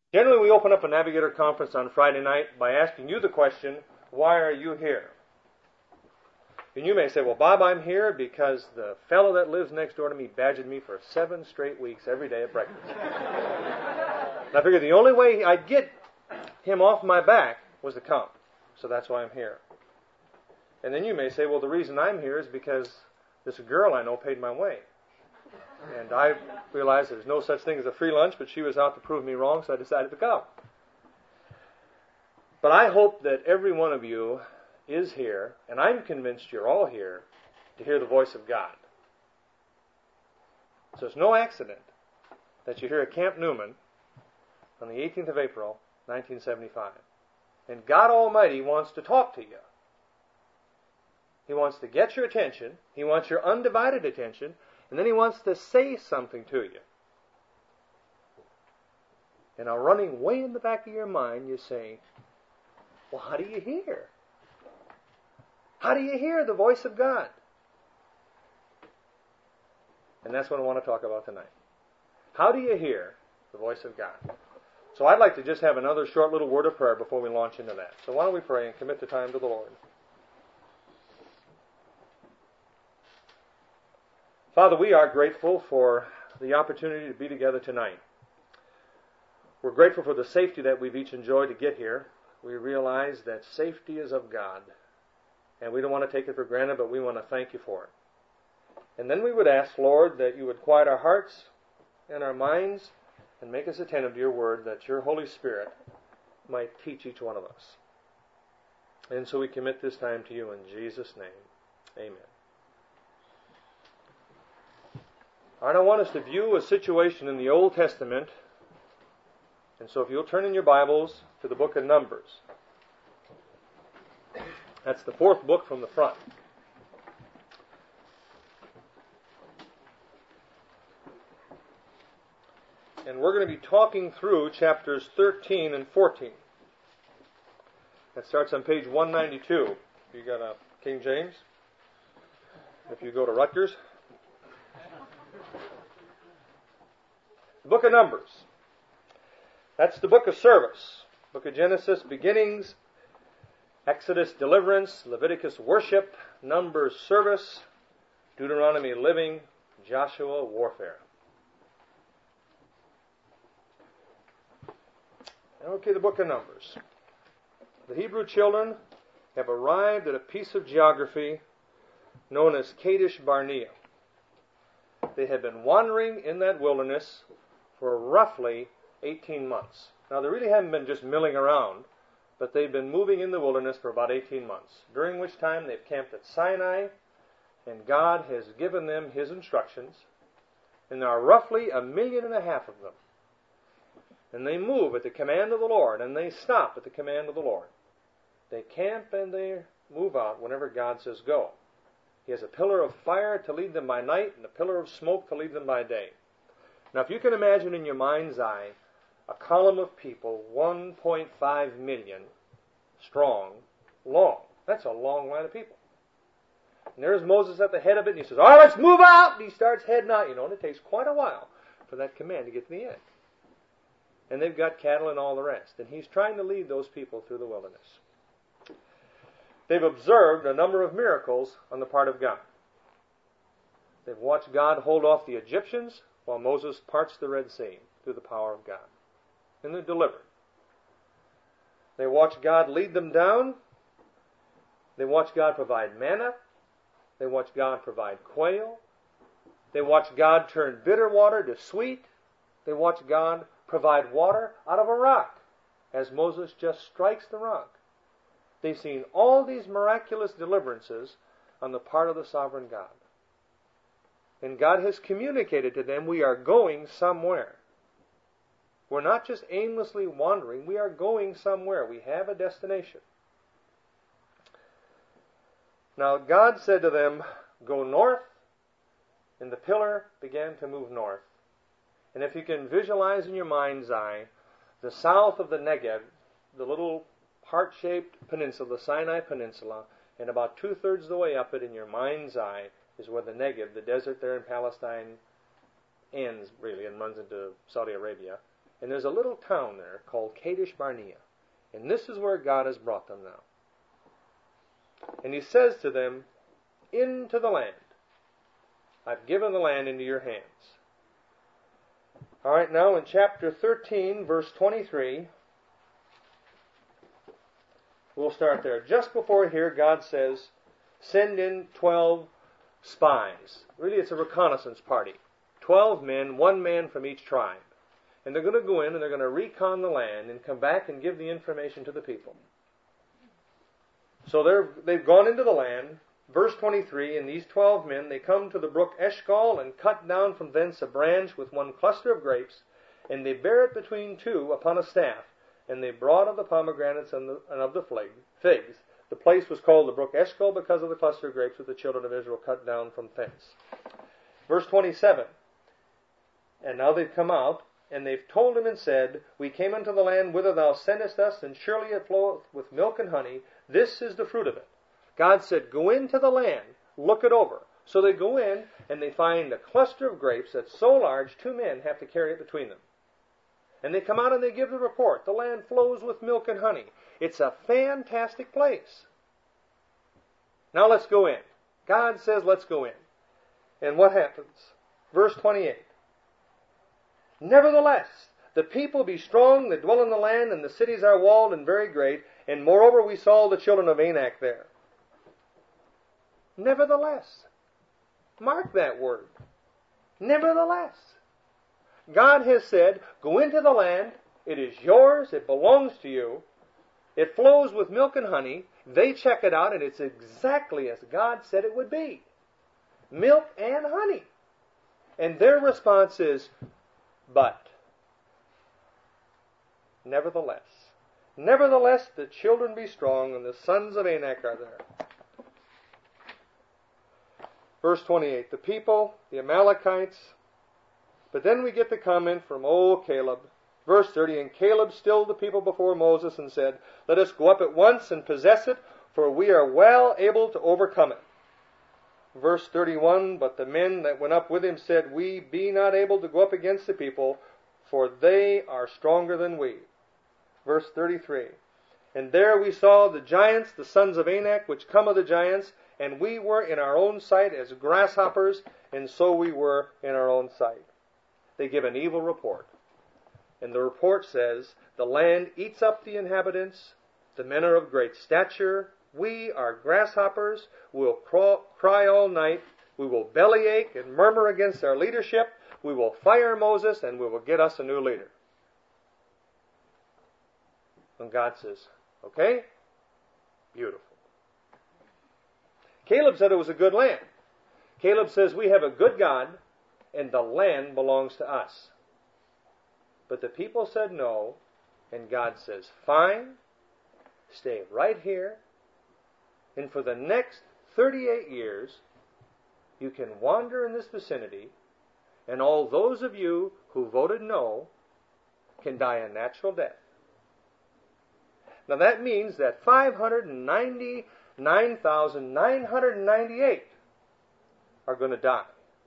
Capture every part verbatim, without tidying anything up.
Generally, we open up a Navigator conference on Friday night by asking you the question, why are you here? And you may say, well, Bob, I'm here because the fellow that lives next door to me badgered me for seven straight weeks every day at breakfast. And I figured the only way I'd get him off my back was to come. So that's why I'm here. And then you may say, well, the reason I'm here is because this girl I know paid my way. And I realized there's no such thing as a free lunch, but she was out to prove me wrong, so I decided to come. But I hope that every one of you is here, and I'm convinced you're all here, to hear the voice of God. So it's no accident that you're here at Camp Newman on the eighteenth of April, nineteen seventy-five. And God Almighty wants to talk to you. He wants to get your attention. He wants your undivided attention. And then He wants to say something to you. And now running way in the back of your mind, you say, well, how do you hear? How do you hear the voice of God? And that's what I want to talk about tonight. How do you hear the voice of God? So I'd like to just have another short little word of prayer before we launch into that. So why don't we pray and commit the time to the Lord. Father, we are grateful for the opportunity to be together tonight. We're grateful for the safety that we've each enjoyed to get here. We realize that safety is of God, and we don't want to take it for granted, but we want to thank you for it. And then we would ask, Lord, that you would quiet our hearts and our minds and make us attentive to your word, that your Holy Spirit might teach each one of us. And so we commit this time to you in Jesus' name. Amen. All right, I want us to view a situation in the Old Testament. And so if you'll turn in your Bibles to the book of Numbers. That's the fourth book from the front. And we're going to be talking through chapters thirteen and fourteen. That starts on page one ninety-two. If you got a King James. If you go to Rutgers. The book of Numbers. That's the book of service. Book of Genesis, beginnings. Exodus, deliverance. Leviticus, worship. Numbers, service. Deuteronomy, living. Joshua, warfare. Okay, the book of Numbers. The Hebrew children have arrived at a piece of geography known as Kadesh Barnea. They had been wandering in that wilderness for roughly eighteen months. Now, they really haven't been just milling around, but they've been moving in the wilderness for about eighteen months, during which time they've camped at Sinai, and God has given them His instructions, and there are roughly a million and a half of them. And they move at the command of the Lord, and they stop at the command of the Lord. They camp and they move out whenever God says go. He has a pillar of fire to lead them by night and a pillar of smoke to lead them by day. Now, if you can imagine in your mind's eye a column of people one point five million strong, long. That's a long line of people. And there's Moses at the head of it, and he says, all right, let's move out. And he starts heading out, you know, and it takes quite a while for that command to get to the end. And they've got cattle and all the rest. And he's trying to lead those people through the wilderness. They've observed a number of miracles on the part of God. They've watched God hold off the Egyptians while Moses parts the Red Sea through the power of God. And they're delivered. They watch God lead them down. They watch God provide manna. They watch God provide quail. They watch God turn bitter water to sweet. They watch God provide water out of a rock as Moses just strikes the rock. They've seen all these miraculous deliverances on the part of the sovereign God. And God has communicated to them, we are going somewhere. We're not just aimlessly wandering, we are going somewhere. We have a destination. Now God said to them, go north, and the pillar began to move north. And if you can visualize in your mind's eye, the south of the Negev, the little heart-shaped peninsula, the Sinai Peninsula, and about two-thirds of the way up it in your mind's eye is where the Negev, the desert there in Palestine, ends, really, and runs into Saudi Arabia. And there's a little town there called Kadesh Barnea. And this is where God has brought them now. And he says to them, into the land. I've given the land into your hands. All right, now in chapter thirteen, verse twenty-three, we'll start there. Just before here, God says, send in twelve spies. Really, it's a reconnaissance party. Twelve men, one man from each tribe. And they're going to go in and they're going to recon the land and come back and give the information to the people. So they're, they've gone into the land. Verse twenty-three, and these twelve men, they come to the brook Eshcol and cut down from thence a branch with one cluster of grapes, and they bear it between two upon a staff. And they brought of the pomegranates and, the, and of the figs. The place was called the brook Eshcol because of the cluster of grapes which the children of Israel cut down from thence. Verse twenty-seven, and now they've come out, and they've told him and said, we came unto the land whither thou sendest us, and surely it floweth with milk and honey. This is the fruit of it. God said, go into the land, look it over. So they go in, and they find a cluster of grapes that's so large, two men have to carry it between them. And they come out and they give the report. The land flows with milk and honey. It's a fantastic place. Now let's go in. God says, let's go in. And what happens? Verse twenty-eight. Nevertheless, the people be strong that dwell in the land, and the cities are walled and very great. And moreover, we saw the children of Anak there. Nevertheless. Mark that word. Nevertheless. God has said, go into the land. It is yours. It belongs to you. It flows with milk and honey. They check it out, and it's exactly as God said it would be. Milk and honey. And their response is, but. Nevertheless. Nevertheless, the children be strong, and the sons of Anak are there. Verse twenty-eight, the people, the Amalekites. But then we get the comment from old Caleb. Verse thirty, and Caleb stilled the people before Moses and said, let us go up at once and possess it, for we are well able to overcome it. Verse thirty-one, but the men that went up with him said, we be not able to go up against the people, for they are stronger than we. Verse thirty-three, and there we saw the giants, the sons of Anak, which come of the giants, and we were in our own sight as grasshoppers, and so we were in our own sight. They give an evil report. And the report says, the land eats up the inhabitants, the men are of great stature, we are grasshoppers, we will cry all night, we will bellyache and murmur against our leadership, we will fire Moses, and we will get us a new leader. And God says, okay, beautiful. Caleb said it was a good land. Caleb says, we have a good God, and the land belongs to us. But the people said no, and God says, fine, stay right here, and for the next thirty-eight years, you can wander in this vicinity, and all those of you who voted no can die a natural death. Now that means that five hundred ninety-nine thousand nine hundred ninety-eight are going to die.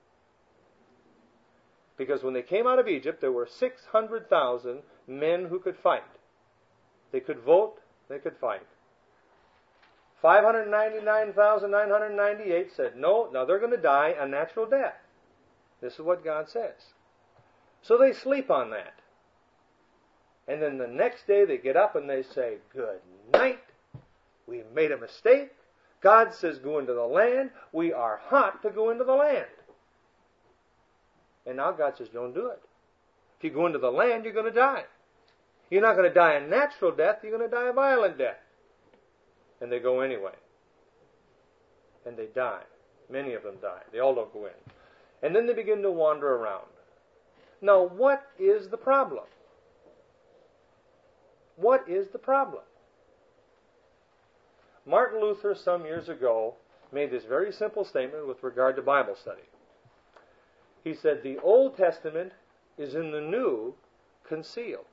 Because when they came out of Egypt, there were six hundred thousand men who could fight. They could vote, they could fight. five hundred ninety-nine thousand nine hundred ninety-eight said, no, now they're going to die a natural death. This is what God says. So they sleep on that. And then the next day they get up and they say, good night. We made a mistake. God says go into the land. We are hot to go into the land. And now God says don't do it. If you go into the land, you're going to die. You're not going to die a natural death. You're going to die a violent death. And they go anyway. And they die. Many of them die. They all don't go in. And then they begin to wander around. Now, what is the problem? What is the problem? Martin Luther, some years ago, made this very simple statement with regard to Bible study. He said, the Old Testament is in the New concealed.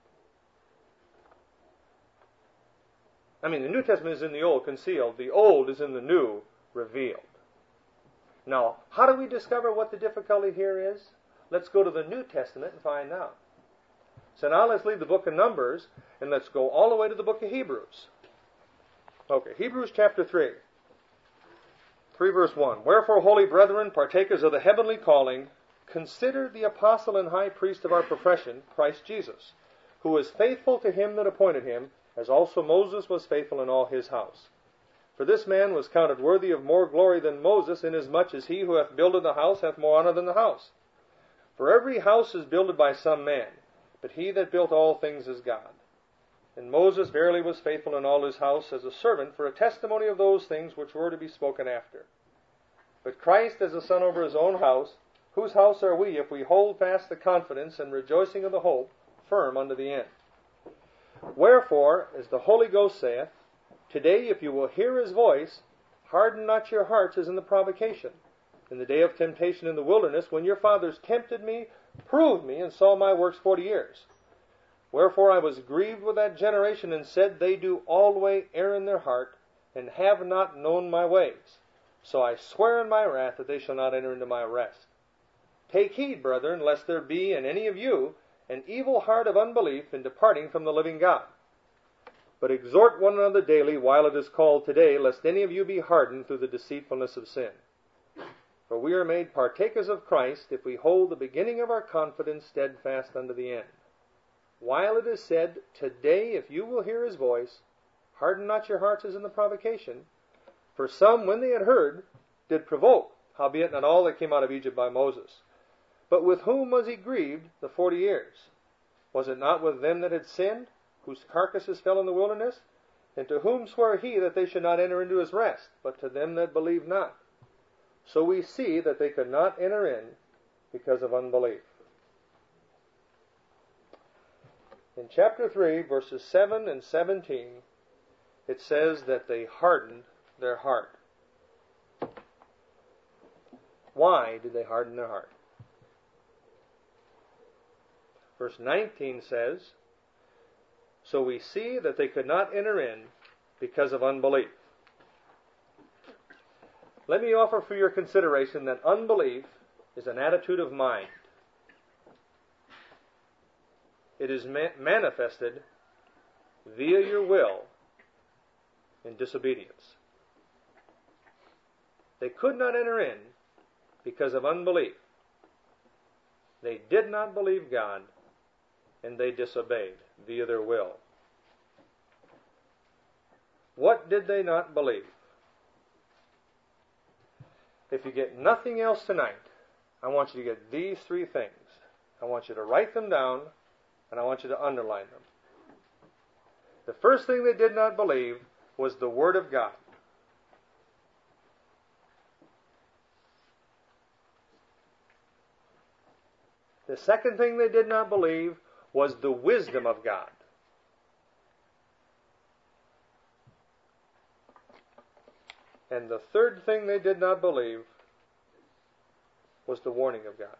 I mean, the New Testament is in the Old concealed. The Old is in the New revealed. Now, how do we discover what the difficulty here is? Let's go to the New Testament and find out. So now let's leave the book of Numbers and let's go all the way to the book of Hebrews. Okay, Hebrews chapter three. three verse one. Wherefore, holy brethren, partakers of the heavenly calling, consider the apostle and high priest of our profession, Christ Jesus, who was faithful to him that appointed him, as also Moses was faithful in all his house. For this man was counted worthy of more glory than Moses, inasmuch as he who hath builded the house hath more honor than the house. For every house is builded by some man, but he that built all things is God. And Moses verily was faithful in all his house as a servant for a testimony of those things which were to be spoken after. But Christ as a son over his own house, whose house are we, if we hold fast the confidence and rejoicing of the hope firm unto the end? Wherefore, as the Holy Ghost saith, Today, if you will hear his voice, harden not your hearts as in the provocation, in the day of temptation in the wilderness, when your fathers tempted me, proved me, and saw my works forty years. Wherefore I was grieved with that generation, and said, They do always err in their heart, and have not known my ways. So I swear in my wrath that they shall not enter into my rest. Take heed, brethren, lest there be in any of you an evil heart of unbelief in departing from the living God. But exhort one another daily while it is called today, lest any of you be hardened through the deceitfulness of sin. For we are made partakers of Christ, if we hold the beginning of our confidence steadfast unto the end. While it is said, Today, if you will hear his voice, harden not your hearts as in the provocation. For some, when they had heard, did provoke, howbeit not all that came out of Egypt by Moses. But with whom was he grieved the forty years? Was it not with them that had sinned, whose carcasses fell in the wilderness? And to whom sware he that they should not enter into his rest, but to them that believed not? So we see that they could not enter in because of unbelief. In chapter three, verses seven and seventeen, it says that they hardened their heart. Why did they harden their heart? Verse nineteen says, So we see that they could not enter in because of unbelief. Let me offer for your consideration that unbelief is an attitude of mind. It is ma- manifested via your will in disobedience. They could not enter in because of unbelief. They did not believe God, and they disobeyed via their will. What did they not believe? If you get nothing else tonight, I want you to get these three things. I want you to write them down, and I want you to underline them. The first thing they did not believe was the Word of God. The second thing they did not believe was the wisdom of God. And the third thing they did not believe was the warning of God.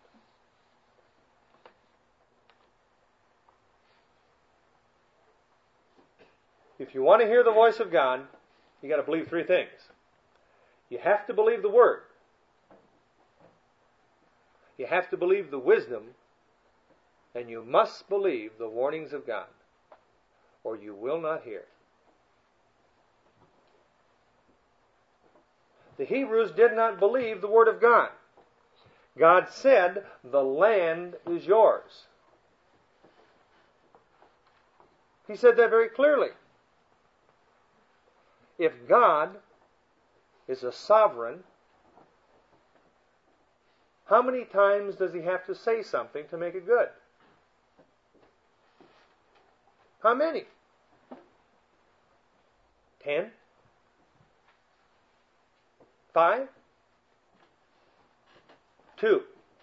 If you want to hear the voice of God, you got to believe three things. You have to believe the Word. You have to believe the wisdom, and you must believe the warnings of God, or you will not hear. The Hebrews did not believe the Word of God. God said, the land is yours. He said that very clearly. If God is a sovereign, how many times does he have to say something to make it good? How many? Ten? Five? Two?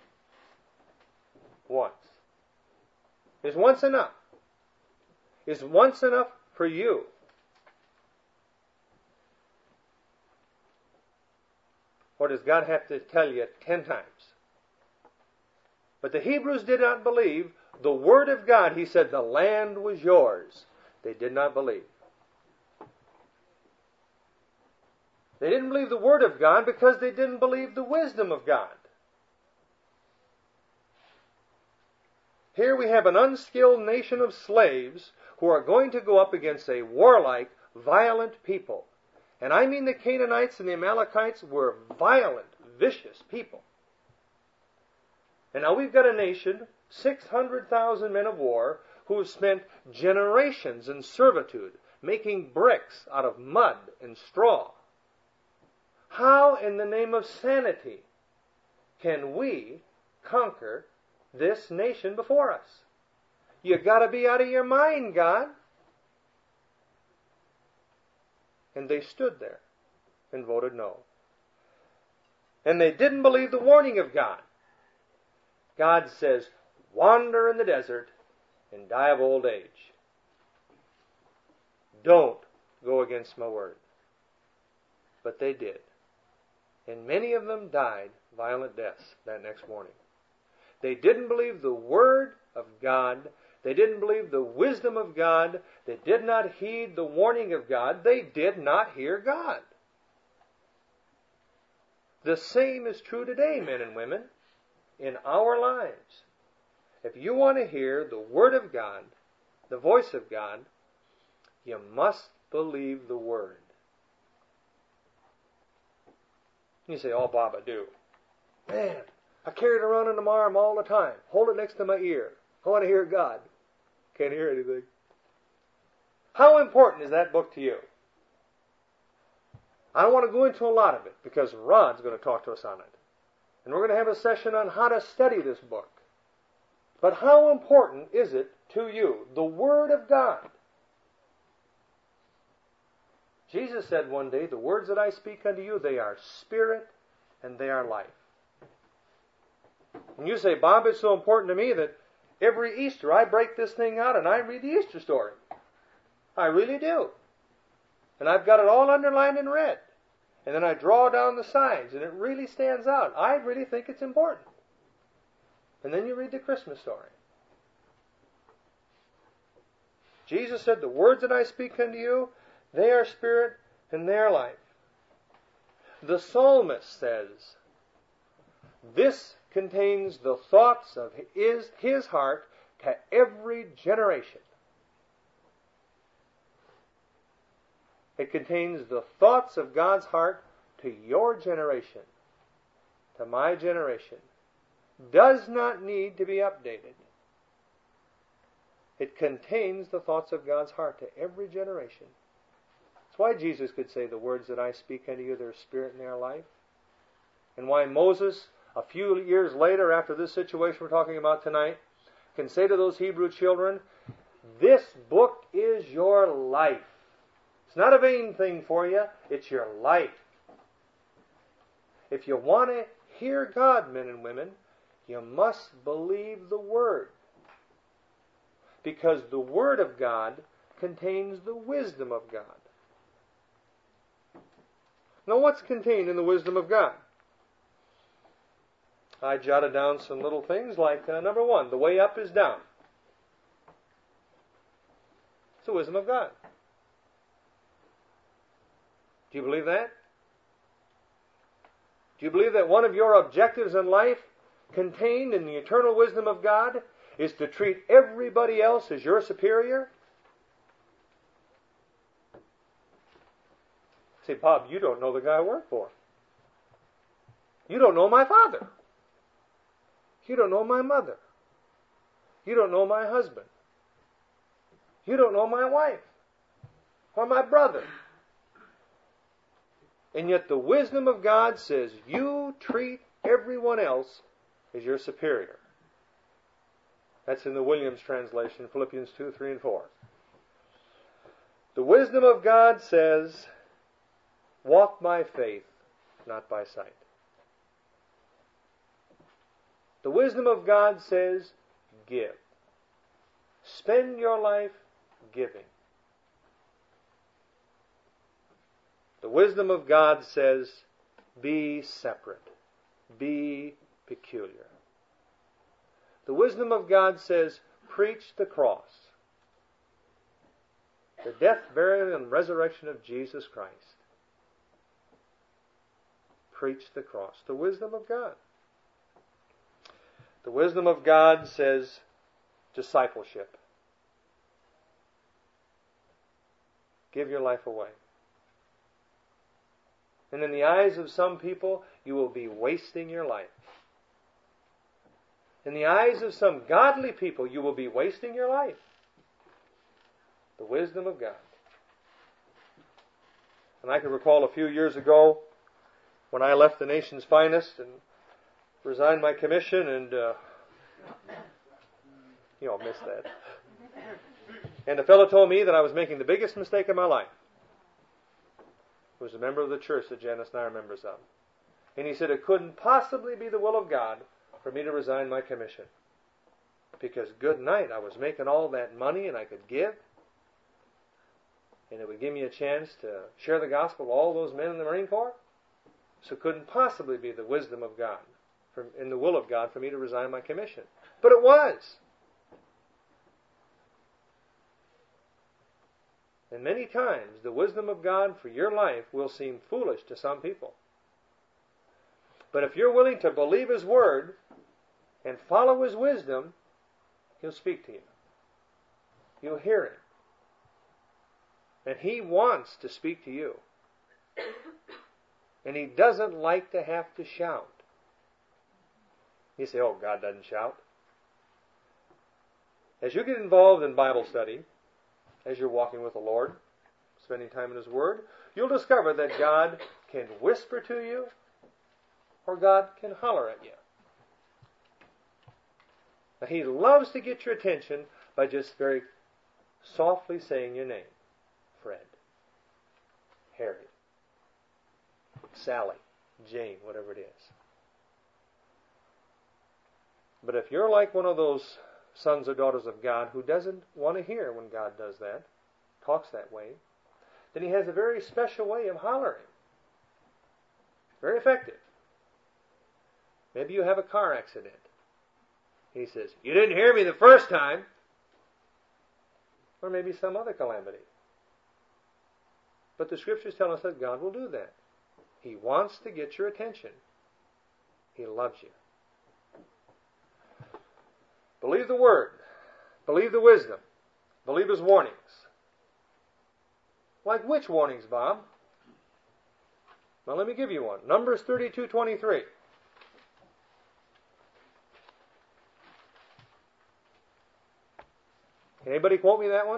Once. Is once enough? Is once enough for you? Or does God have to tell you ten times? But the Hebrews did not believe the Word of God. He said the land was yours. They did not believe. They didn't believe the Word of God because they didn't believe the wisdom of God. Here we have an unskilled nation of slaves who are going to go up against a warlike, violent people. And I mean the Canaanites and the Amalekites were violent, vicious people. And now we've got a nation, six hundred thousand men of war, who have spent generations in servitude, making bricks out of mud and straw. How in the name of sanity can we conquer this nation before us? You got to be out of your mind, God. And they stood there and voted no. And they didn't believe the warning of God. God says, wander in the desert and die of old age. Don't go against my word. But they did. And many of them died violent deaths that next morning. They didn't believe the word of God. They didn't believe the wisdom of God. They did not heed the warning of God. They did not hear God. The same is true today, men and women, in our lives. If you want to hear the word of God, the voice of God, you must believe the word. You say, oh, Bob, I do. Man, I carry it around in my arm all the time. Hold it next to my ear. I want to hear God. Can't hear anything. How important is that book to you? I don't want to go into a lot of it because Rod's going to talk to us on it. And we're going to have a session on how to study this book. But how important is it to you? The Word of God. Jesus said one day, the words that I speak unto you, they are spirit and they are life. And you say, Bob, it's so important to me that every Easter I break this thing out and I read the Easter story. I really do. And I've got it all underlined in red. And then I draw down the sides and it really stands out. I really think it's important. And then you read the Christmas story. Jesus said, the words that I speak unto you, they are spirit and they are life. The psalmist says, this contains the thoughts of his, his heart to every generation. It contains the thoughts of God's heart to your generation, to my generation. Does not need to be updated. It contains the thoughts of God's heart to every generation. That's why Jesus could say, the words that I speak unto you, they're spirit and they are life. And why Moses, a few years later after this situation we're talking about tonight, can say to those Hebrew children, this book is your life. It's not a vain thing for you, it's your life. If you want to hear God, men and women, you must believe the Word. Because the Word of God contains the wisdom of God. Now, what's contained in the wisdom of God? I jotted down some little things like, uh, number one, the way up is down. It's the wisdom of God. Do you believe that? Do you believe that one of your objectives in life, contained in the eternal wisdom of God, is to treat everybody else as your superior? Say, Bob, you don't know the guy I work for. You don't know my father. You don't know my mother. You don't know my husband. You don't know my wife or my brother. And yet the wisdom of God says you treat everyone else as your superior. That's in the Williams translation, Philippians two, three, and four. The wisdom of God says, walk by faith, not by sight. The wisdom of God says, give. Spend your life giving. The wisdom of God says, be separate. Be peculiar. The wisdom of God says, preach the cross. The death, burial, and resurrection of Jesus Christ. Preach the cross. The wisdom of God. The wisdom of God says, discipleship. Give your life away. And in the eyes of some people, you will be wasting your life. In the eyes of some godly people, you will be wasting your life. The wisdom of God. And I can recall a few years ago when I left the nation's finest and resigned my commission, and uh, you all missed that. And a fellow told me that I was making the biggest mistake of my life. He was a member of the church that Janice and I are members of. And he said it couldn't possibly be the will of God for me to resign my commission. Because good night, I was making all that money and I could give. And it would give me a chance to share the gospel with all those men in the Marine Corps. So it couldn't possibly be the wisdom of God, for, in the will of God, for me to resign my commission. But it was. And many times, the wisdom of God for your life will seem foolish to some people. But if you're willing to believe His Word and follow His wisdom, He'll speak to you. You'll hear Him. And He wants to speak to you. And He doesn't like to have to shout. You say, oh, God doesn't shout. As you get involved in Bible study, as you're walking with the Lord, spending time in His Word, you'll discover that God can whisper to you, or God can holler at you. Now, He loves to get your attention by just very softly saying your name. Fred, Harry, Sally, Jane, whatever it is. But if you're like one of those sons or daughters of God who doesn't want to hear when God does that, talks that way, then He has a very special way of hollering. Very effective. Maybe you have a car accident. He says, you didn't hear me the first time. Or maybe some other calamity. But the Scriptures tell us that God will do that. He wants to get your attention. He loves you. Believe the Word. Believe the wisdom. Believe His warnings. Like which warnings, Bob? Well, let me give you one. Numbers thirty-two twenty-three. Anybody quote me that one?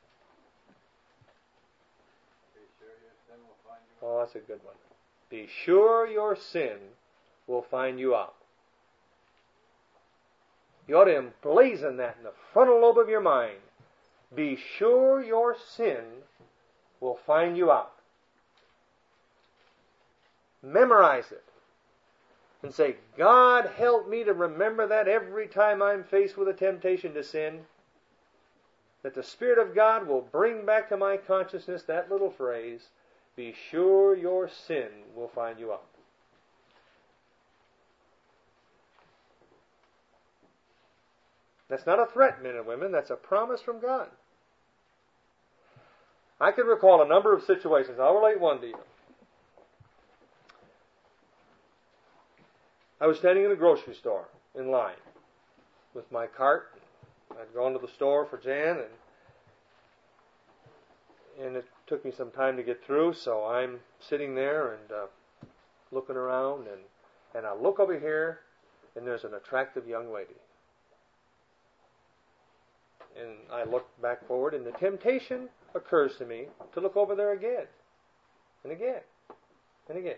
Oh, that's a good one. Be sure your sin will find you out. You ought to emblazon that in the frontal lobe of your mind. Be sure your sin will find you out. Memorize it. And say, God, help me to remember that every time I'm faced with a temptation to sin. That the Spirit of God will bring back to my consciousness that little phrase, be sure your sin will find you out. That's not a threat, men and women. That's a promise from God. I can recall a number of situations. I'll relate one to you. I was standing in a grocery store in line with my cart. I'd gone to the store for Jan, and and it took me some time to get through, so I'm sitting there and uh, looking around, and, and I look over here, and there's an attractive young lady. And I look back forward, and the temptation occurs to me to look over there again, and again, and again.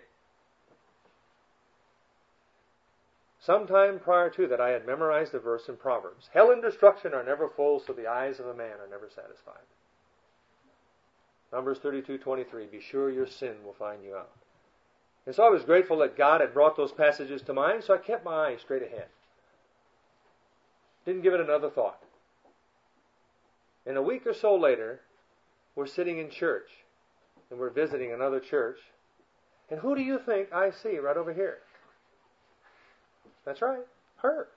Sometime prior to that, I had memorized the verse in Proverbs. Hell and destruction are never full, so the eyes of a man are never satisfied. Numbers thirty-two twenty-three, be sure your sin will find you out. And so I was grateful that God had brought those passages to mind, so I kept my eyes straight ahead. Didn't give it another thought. And a week or so later, we're sitting in church, and we're visiting another church, and who do you think I see right over here? That's right, her.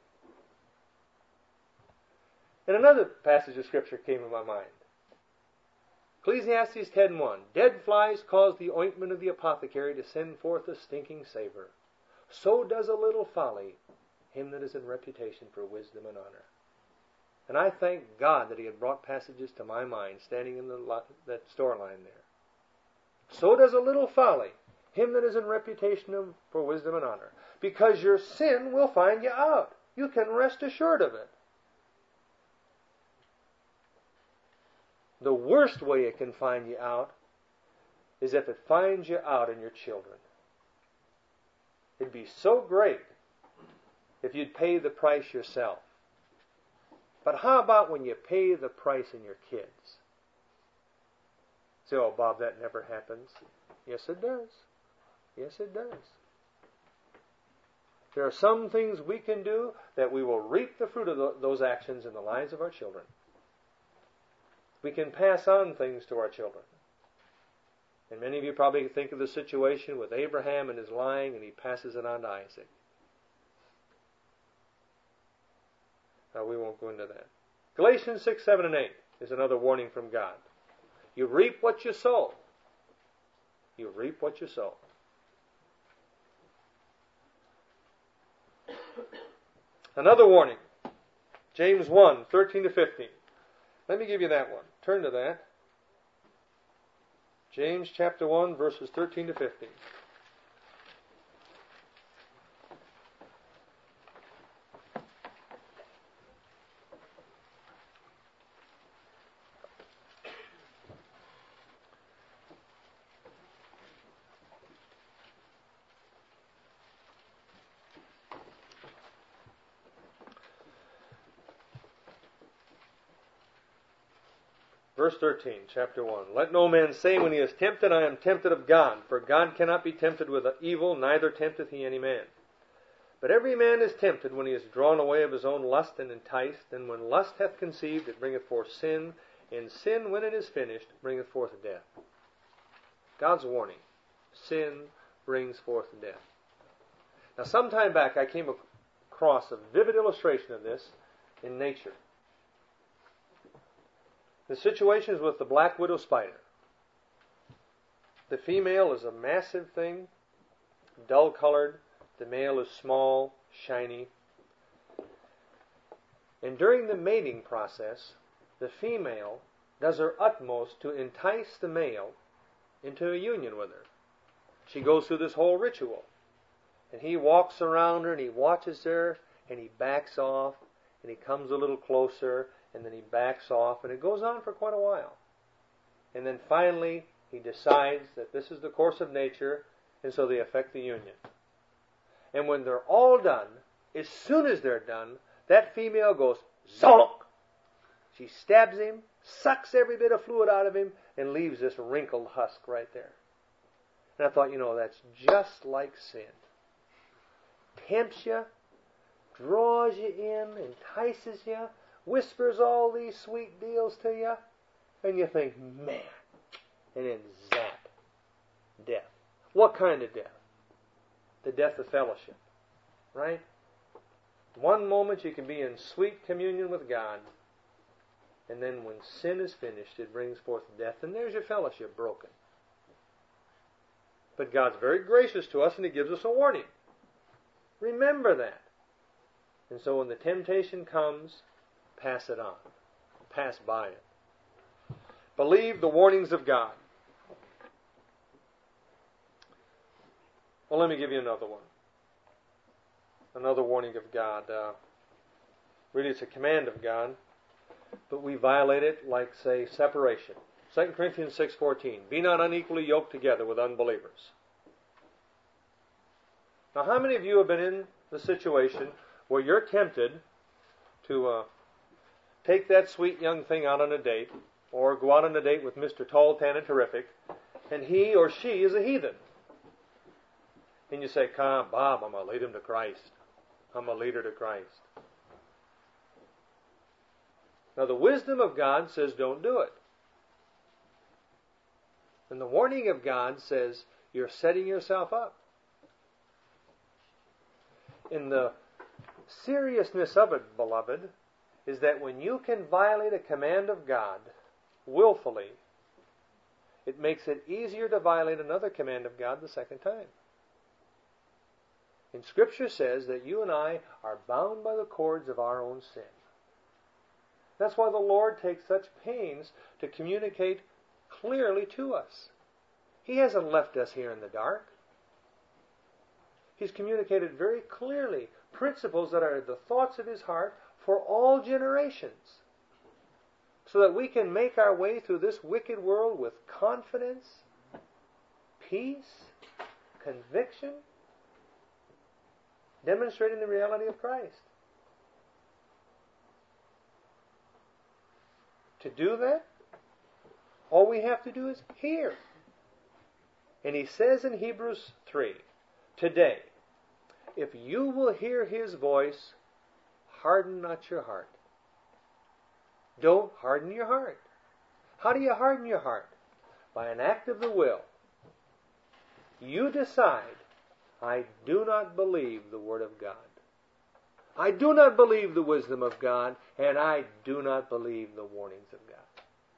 And another passage of Scripture came in my mind. Ecclesiastes ten one. Dead flies cause the ointment of the apothecary to send forth a stinking savor. So does a little folly him that is in reputation for wisdom and honor. And I thank God that He had brought passages to my mind standing in the lo- that store line there. So does a little folly, him that is in reputation of, for wisdom and honor. Because your sin will find you out. You can rest assured of it. The worst way it can find you out is if it finds you out in your children. It'd be so great if you'd pay the price yourself. But how about when you pay the price in your kids? Say, oh, Bob, that never happens. Yes, it does. Yes, it does. There are some things we can do that we will reap the fruit of those actions in the lives of our children. We can pass on things to our children. And many of you probably think of the situation with Abraham and his lying, and he passes it on to Isaac. Now, we won't go into that. Galatians six, seven, and eight is another warning from God. You reap what you sow. You reap what you sow. Another warning. James one, thirteen to fifteen. Let me give you that one. Turn to that. James chapter one, verses thirteen to fifteen. Verse thirteen, chapter one. Let no man say when he is tempted, I am tempted of God. For God cannot be tempted with evil, neither tempteth he any man. But every man is tempted when he is drawn away of his own lust and enticed. And when lust hath conceived, it bringeth forth sin. And sin, when it is finished, bringeth forth death. God's warning. Sin brings forth death. Now, some time back, I came across a vivid illustration of this in nature. The situation is with the black widow spider. The female is a massive thing, dull-colored. The male is small, shiny. And during the mating process, the female does her utmost to entice the male into a union with her. She goes through this whole ritual. And he walks around her and he watches her and he backs off and he comes a little closer and then he backs off, and it goes on for quite a while. And then finally he decides that this is the course of nature, and so they effect the union. And when they're all done, as soon as they're done, that female goes zonk. She stabs him, sucks every bit of fluid out of him, and leaves this wrinkled husk right there. And I thought, you know, that's just like sin. Tempts you, draws you in, entices you, whispers all these sweet deals to you, and you think, man, and then zap, death. What kind of death? The death of fellowship, right? One moment you can be in sweet communion with God, and then when sin is finished, it brings forth death, and there's your fellowship broken. But God's very gracious to us, and He gives us a warning. Remember that. And so when the temptation comes, pass it on. Pass by it. Believe the warnings of God. Well, let me give you another one. Another warning of God. Uh, really, it's a command of God, but we violate it like, say, separation. Second Corinthians six fourteen. Be not unequally yoked together with unbelievers. Now, how many of you have been in the situation where you're tempted to uh, take that sweet young thing out on a date, or go out on a date with Mister Tall, Tan, and Terrific, and he or she is a heathen? And you say, come, Bob, I'm going to lead him to Christ. I'm going to lead her to Christ. Now, the wisdom of God says don't do it. And the warning of God says you're setting yourself up. In the seriousness of it, beloved, is that when you can violate a command of God willfully, it makes it easier to violate another command of God the second time. And Scripture says that you and I are bound by the cords of our own sin. That's why the Lord takes such pains to communicate clearly to us. He hasn't left us here in the dark. He's communicated very clearly principles that are the thoughts of His heart for all generations, so that we can make our way through this wicked world with confidence, peace, conviction, demonstrating the reality of Christ. To do that, all we have to do is hear. And he says in Hebrews three, today, if you will hear His voice, harden not your heart. Don't harden your heart. How do you harden your heart? By an act of the will. You decide, I do not believe the Word of God. I do not believe the wisdom of God, and I do not believe the warnings of God.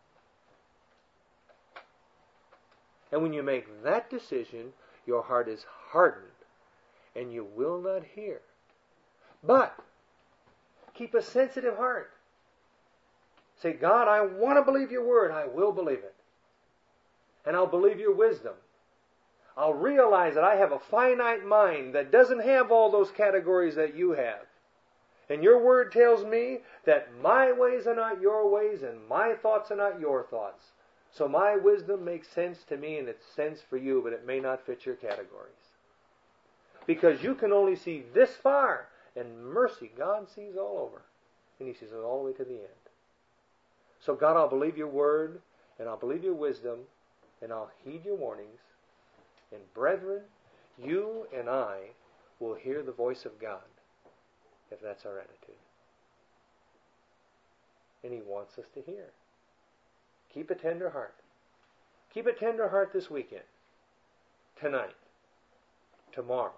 And when you make that decision, your heart is hardened, and you will not hear. But keep a sensitive heart. Say, God, I want to believe your word. I will believe it. And I'll believe your wisdom. I'll realize that I have a finite mind that doesn't have all those categories that you have. And your word tells me that my ways are not your ways and my thoughts are not your thoughts. So my wisdom makes sense to me and it's sense for you, but it may not fit your categories. Because you can only see this far. And mercy, God sees all over. And He sees it all the way to the end. So God, I'll believe your word, and I'll believe your wisdom, and I'll heed your warnings. And brethren, you and I will hear the voice of God, if that's our attitude. And He wants us to hear. Keep a tender heart. Keep a tender heart this weekend, tonight, tomorrow,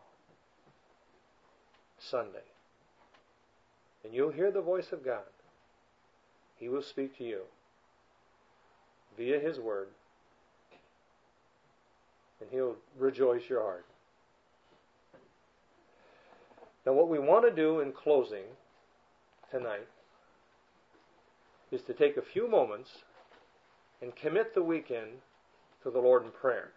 Sunday. And you'll hear the voice of God. He will speak to you via His word, and He'll rejoice your heart. Now, what we want to do in closing tonight is to take a few moments and commit the weekend to the Lord in prayer.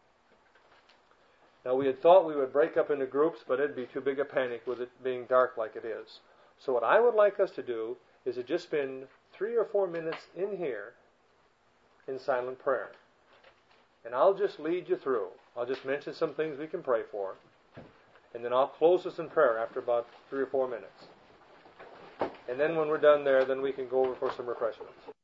Now, we had thought we would break up into groups, but it'd be too big a panic with it being dark like it is. So what I would like us to do is to just spend three or four minutes in here in silent prayer. And I'll just lead you through. I'll just mention some things we can pray for. And then I'll close us in prayer after about three or four minutes. And then when we're done there, then we can go over for some refreshments.